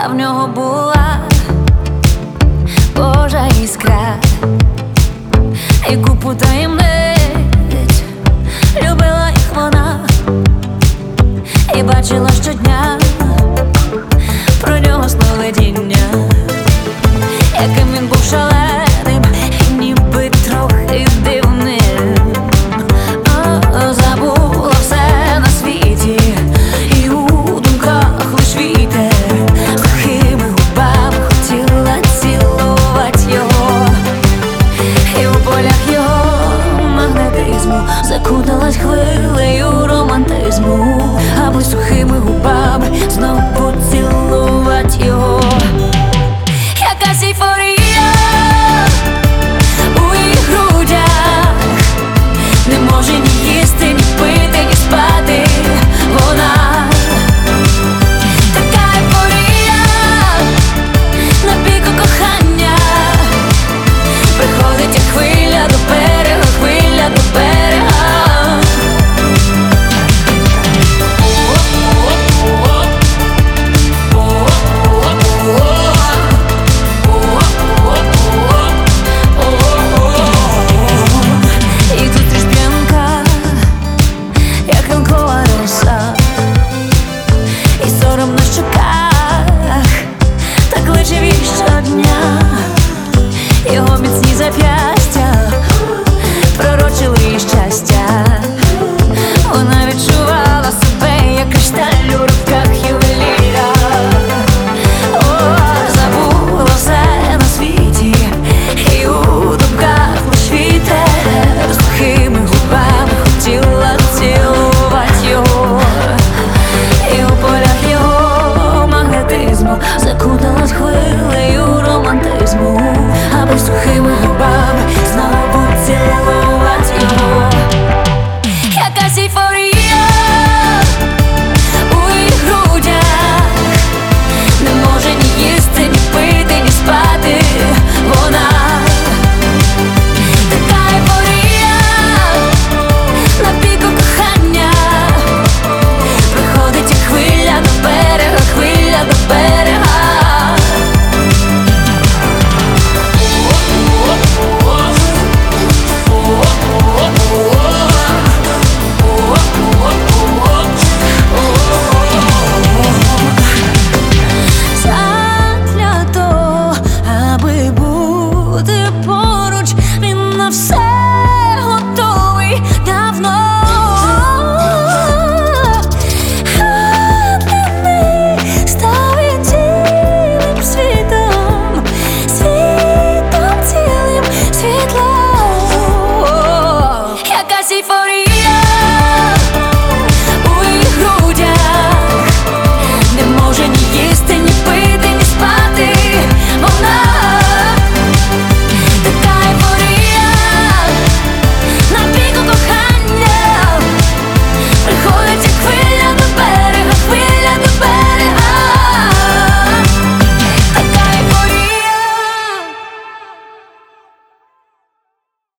а в нього була Божа іскра і купу таємниць. Любила їх вона і бачила щодня про нього сновидіння, яким він був шаленим і ніби трохи дивним. Забула все на світі, і у думках лиш вітер. Сухими губами хотіла цілувати його, і у полях його магнетизму закуталась хвилею романтизму, аби сухими губами знов поцілувати його. Якась ейфорія у їх грудях, не може ні їсти, ні пити, ні спати. Вона така ейфорія на піку кохання, приходить як хвиля до берега, хвиля до берега. І зустріч п'янка, як ранкова роса, і сором на щоках, так личив їй щодня. Його міцні зап'ястя